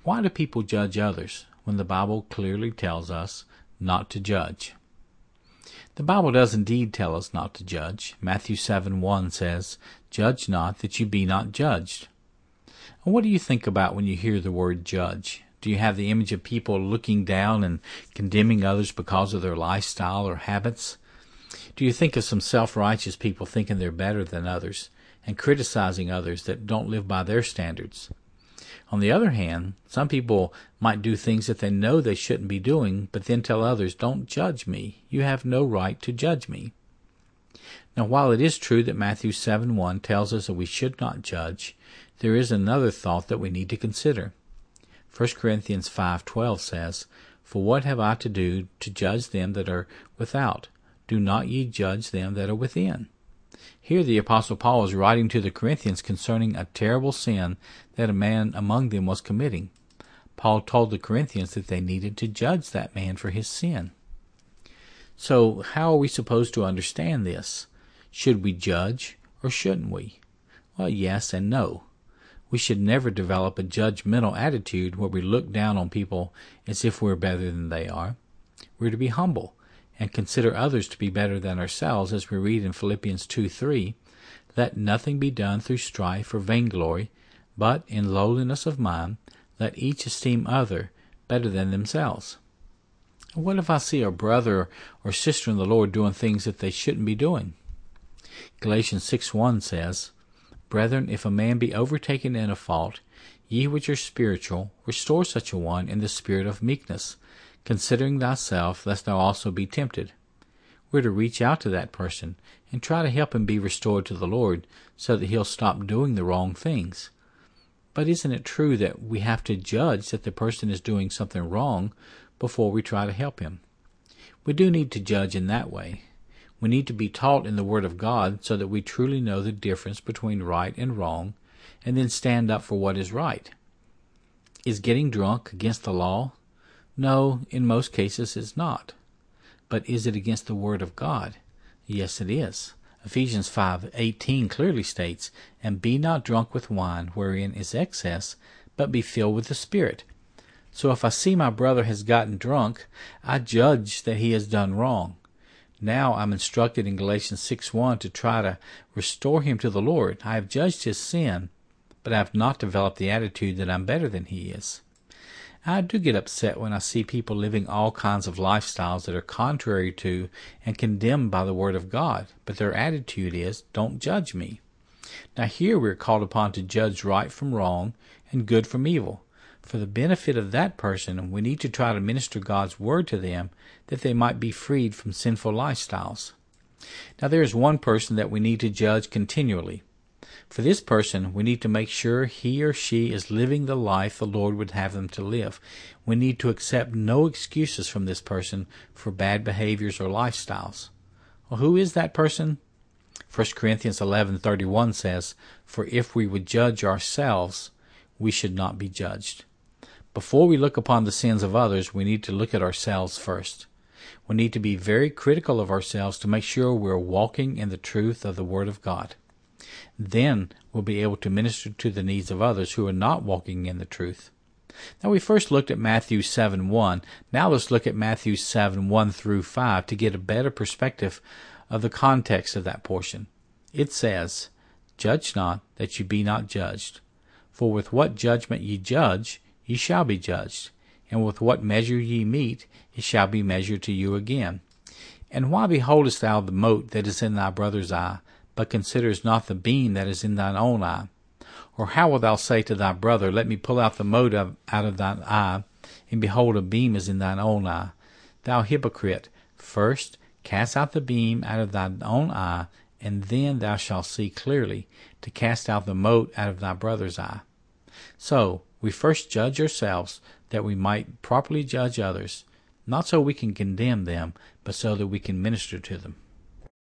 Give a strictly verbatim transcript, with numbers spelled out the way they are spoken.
Why do people judge others when the Bible clearly tells us not to judge? The Bible does indeed tell us not to judge. Matthew seven one says, "Judge not, that you be not judged." And what do you think about when you hear the word judge? Do you have the image of people looking down and condemning others because of their lifestyle or habits? Do you think of some self-righteous people thinking they're better than others and criticizing others that don't live by their standards? On the other hand, some people might do things that they know they shouldn't be doing, but then tell others, "Don't judge me. You have no right to judge me." Now, while it is true that Matthew seven one tells us that we should not judge, there is another thought that we need to consider. First Corinthians five twelve says, "For what have I to do to judge them that are without? Do not ye judge them that are within?" Here the Apostle Paul is writing to the Corinthians concerning a terrible sin that a man among them was committing. Paul told the Corinthians that they needed to judge that man for his sin. So how are we supposed to understand this? Should we judge or shouldn't we? Well, yes and no. We should never develop a judgmental attitude where we look down on people as if we're better than they are. We're to be humble and consider others to be better than ourselves, as we read in Philippians two three, "Let nothing be done through strife or vainglory, but in lowliness of mind, let each esteem other better than themselves." What if I see a brother or sister in the Lord doing things that they shouldn't be doing? Galatians six one says, "Brethren, if a man be overtaken in a fault, ye which are spiritual, restore such a one in the spirit of meekness, considering thyself, lest thou also be tempted." We're to reach out to that person and try to help him be restored to the Lord so that he'll stop doing the wrong things. But isn't it true that we have to judge that the person is doing something wrong before we try to help him? We do need to judge in that way. We need to be taught in the Word of God so that we truly know the difference between right and wrong, and then stand up for what is right. Is getting drunk against the law? No, in most cases it's not. But is it against the Word of God? Yes, it is. Ephesians five eighteen clearly states, "And be not drunk with wine, wherein is excess, but be filled with the Spirit." So if I see my brother has gotten drunk, I judge that he has done wrong. Now I'm instructed in Galatians six one to try to restore him to the Lord. I have judged his sin, but I have not developed the attitude that I'm better than he is. I do get upset when I see people living all kinds of lifestyles that are contrary to and condemned by the Word of God, but their attitude is, "Don't judge me." Now here we're called upon to judge right from wrong and good from evil. For the benefit of that person, we need to try to minister God's Word to them that they might be freed from sinful lifestyles. Now there is one person that we need to judge continually. For this person, we need to make sure he or she is living the life the Lord would have them to live. We need to accept no excuses from this person for bad behaviors or lifestyles. Well, who is that person? First Corinthians eleven thirty-one says, "For if we would judge ourselves, we should not be judged." Before we look upon the sins of others, we need to look at ourselves first. We need to be very critical of ourselves to make sure we're walking in the truth of the Word of God. Then we'll be able to minister to the needs of others who are not walking in the truth. Now we first looked at Matthew seven one. Now let's look at Matthew seven one through five to get a better perspective of the context of that portion. It says, "Judge not, that you be not judged. For with what judgment ye judge, ye shall be judged. And with what measure ye mete, it shall be measured to you again. And why beholdest thou the mote that is in thy brother's eye, but considerest not the beam that is in thine own eye? Or how wilt thou say to thy brother, Let me pull out the mote of, out of thine eye, and behold, a beam is in thine own eye? Thou hypocrite, first cast out the beam out of thine own eye, and then thou shalt see clearly to cast out the mote out of thy brother's eye." So, we first judge ourselves that we might properly judge others, not so we can condemn them, but so that we can minister to them.